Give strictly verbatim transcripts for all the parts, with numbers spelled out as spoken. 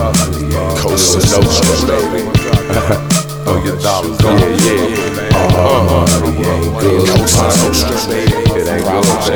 Cosa Nostra, baby. Oh, your dollars, yeah, yeah. All money ain't good. Cosa Nostra, baby. It ain't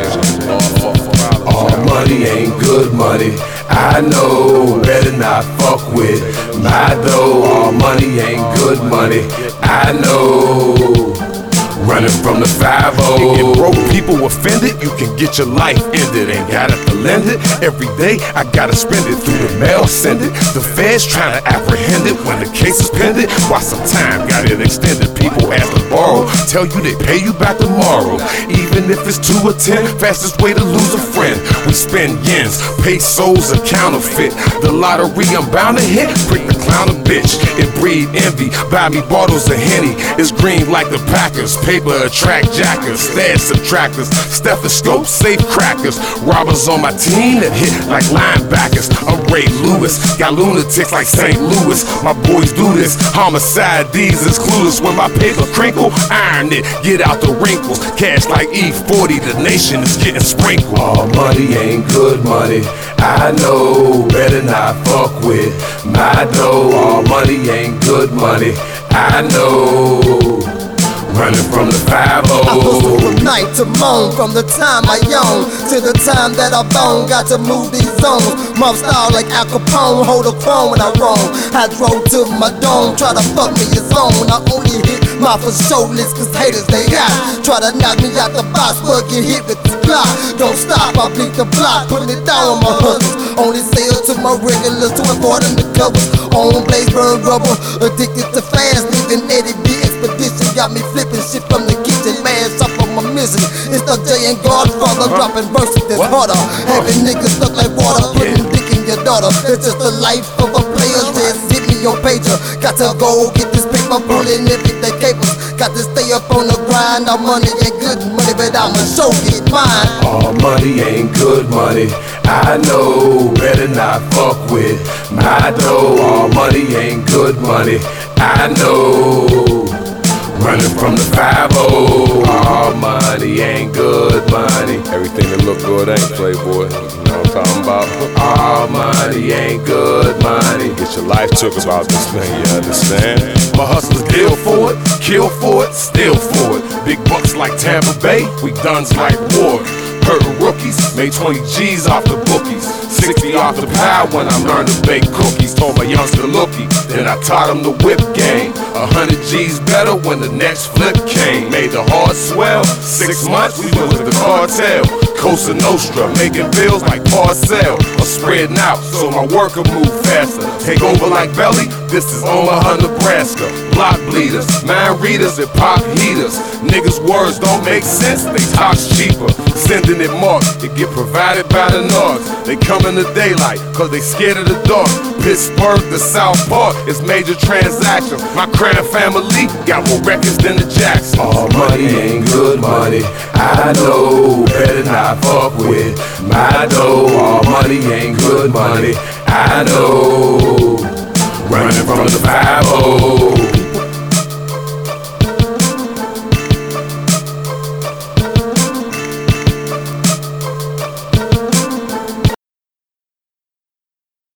good. All money ain't good money. I know, better not fuck with my dough. All money ain't good money. I know. Running from the five oh. Get broke people offended, you can get your life ended. Ain't got it to lend it. Every day I gotta spend it. Through the mail, send it. The feds trying to apprehend it. When the case is pending, why some time got it extended. People ask to borrow, tell you they pay you back tomorrow. Even if it's two or ten, fastest way to lose a friend. We spend yens, pesos, a counterfeit. The lottery I'm bound to hit, prick the clown a bitch. It breed envy, buy me bottles of Henny. It's green like the Packers. Paper attract jackers, stash subtractors, stethoscopes, safe crackers. Robbers on my team that hit like linebackers. I'm Ray Lewis, got lunatics like Saint Louis. My boys do this, homicide, these is clueless. When my paper crinkle, iron it, get out the wrinkles. Cash like E forty, the nation is getting sprinkled. All money ain't good money, I know, better not fuck with my dough. All money ain't good money, I know. Running from the five oh. I hustle from night to moan, from the time I yawn to the time that I bone. Got to move these zones, mob style like Al Capone. Hold a chrome when I roam. I drove to my dome, try to fuck me a zone. I only hit my for show list cause haters they got. Try to knock me out the box, but get hit with the block. Don't stop, I bleed the block, putting it down on my hustles. Only sell to my regulars to avoid them the covers. On blaze, burn rubber, addicted to fast, leaving Eddie B expedition. Got me flipping shit from the kitchen, man, up on my misery. It's the J and Godfather, dropping verses that's harder. Having niggas look like water, putting dick in your daughter. It's just the life of a player, just hit me your pager. Got to go get this paper, pulling everyday capers. Got to stay up on the grind, our money ain't good money, but I'ma show it mine. All money ain't good money, I know, better not fuck with my dough. All money ain't good money, I know. Running from the five oh. All money ain't good money. Everything that look good ain't, Playboy. You know what I'm talking about? All money ain't good money. Get your life took about this thing, you understand? My hustlers deal for it, kill for it, steal for it. Big bucks like Tampa Bay, we guns like war. Hurting rookies, made twenty G's off the bookies. sixty off the pie when I learned to bake cookies. Told my youngster looky, then I taught him the whip game. A hundred G's better when the next flip came. Made the heart swell, six months we went with the cartel. Cosa Nostra, making bills like Parcel. I'm spreading out so my work will move faster. Take over like Belly, this is Omaha, Nebraska. Block bleeders, mind readers and pop heaters. Niggas' words don't make sense, they talk's cheaper. Sending it marked, it get provided by the Nords. They come in the daylight, cause they scared of the dark. Pittsburgh to South Park, it's major transactions. My Crown family got more records than the Jacksons. All money ain't good money, I know, better not fuck with my dough. All money ain't good money, I know. Running from the five oh.